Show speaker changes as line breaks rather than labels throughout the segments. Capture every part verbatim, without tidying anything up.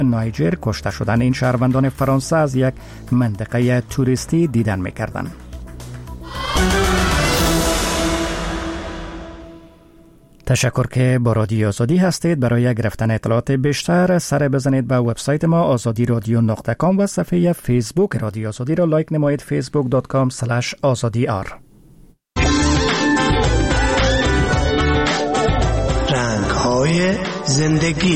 نایجر کشته شدند. این شهروندان فرانسه از یک منطقه توریستی دیدن می‌کردند. تشکر که با رادیو آزادی هستید. برای گرفتن اطلاعات بیشتر سر بزنید به وبسایت ما آزادی رادیو نقطه کام و صفحه فیسبوک رادیو آزادی را لایک نمایید فیسبوک دات کام اسلش آزادی آر.
رنگ‌های زندگی.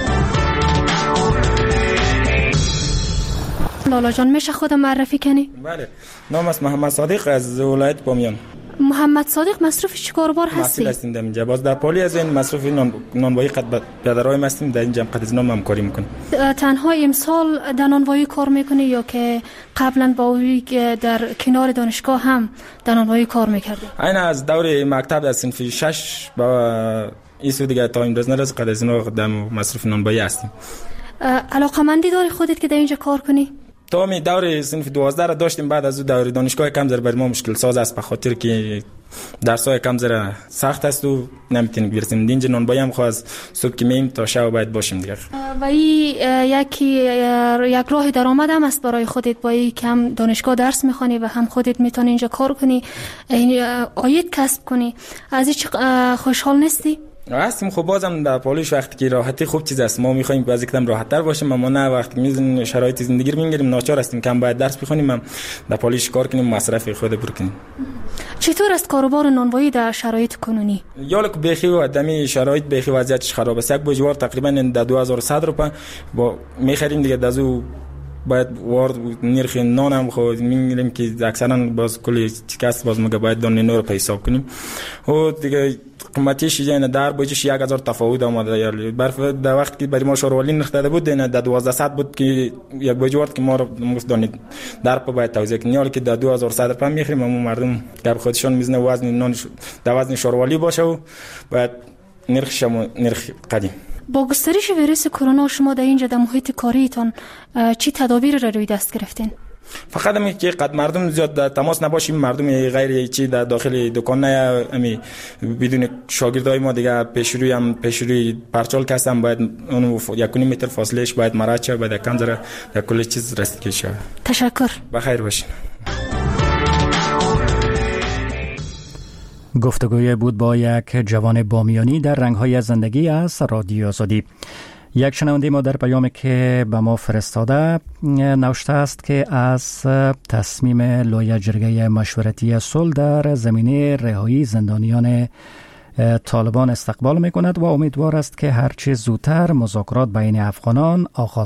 لالا جان میشه خودم معرفی کنی؟
بله، نام است محمد صادق از ولایت بامیان.
محمد صادق مصروف چی کاربار هستی؟
مسئول هستیم در اینجا. باز در پلی از این مصروف نان نانوایی قد پدرای ما هستیم، در این جمع قد نام هم کاری میکنیم.
تنها امسال در نانوایی کار میکنی یا که قبلا با اوی در کنار دانشگاه هم در نانوایی کار میکردی؟
این از دور مکتب در صنف شش با ایسو دیگه تا این روز نرس قد از اینا قدم مصروف نانوایی هستیم.
علاقمندی داری خودت که در اینجا کار کنی؟
تا می دور صنف دوازده را داشتیم، بعد از اون دور دانشگاه کم زر بر ما مشکل ساز است، به خاطر که درسای کم زر سخت است و نمیتونیم برسیم. اینجا نانوایی هم خواست صبح که میم تا شب باید باشیم دیگه.
و این یکی یک راه درآمد هم است برای خودت، با این کم دانشگاه درس میخوانی و هم خودت میتونی اینجا کار کنی، عاید کسب کنی. از این خوشحال نیستی؟
هستیم. خب بازم در پالیش وقتی که راحتی خوب چیز است، ما میخوایم باز یکم راحت تر باشیم، اما نه وقتی میزن شرایط زندگی رو میگیریم ناچار هستیم کم باید درس بخونیم، هم در پالیش کار کنیم، مصرف خود بکنیم.
چطور است کاروبار نانوایی در شرایط کنونی؟
یالک بخی و آدمی شرایط بخی وضعیتش خراب است. یک بوجوار تقریبا در دو هزار و صد روپیه با میخریم دیگه. دازو باید وارد نرخ نان هم خود میگیریم که اکثرا باز کلی چیکاست باز مگه باید دان نور پی حساب کنیم و دیگه قیمتش یعنی در بوجش یک هزار تفاوت آمده. یعنی برف در وقت که برای ما شورولی نرخ داده بود نه در دوازده صد بود که یک بوج ورد که ما رو دانید در پا باید توزیع کنیم، حالی که در دو هزار و صد روپیه میخریم. اما مردم گپ خودشون میزنه وزن نان در وزن شورولی باشه و باید نرخش نرخ قدیم.
با گسترش ویروس کرونا شما در اینجا در محیط کاریتان چی تدابیر را روی دست گرفتین؟
فقط همین که قد مردم زیاد در تماس نباشیم، مردم غیر چی در داخل دکان نه امی بدون شاگردای ما دیگه پیشروی هم پیشروی پرچال کسم باید اون یک متر فاصلهش باید مراعات شه، باید کم ذره در کل چیز رسیدگی شه.
تشکر.
بخیر باشین.
گفتگوی بود با یک جوان بامیانی در رنگ‌های زندگی از رادیو آزادی. یک شنونده ما در پیامی که به ما فرستاده نوشته است که از تصمیم لایحه جرگه مشورتی صلح در زمینه رهایی زندانیان طالبان استقبال می‌کند و امیدوار است که هرچه زودتر مذاکرات بین افغانان آغاز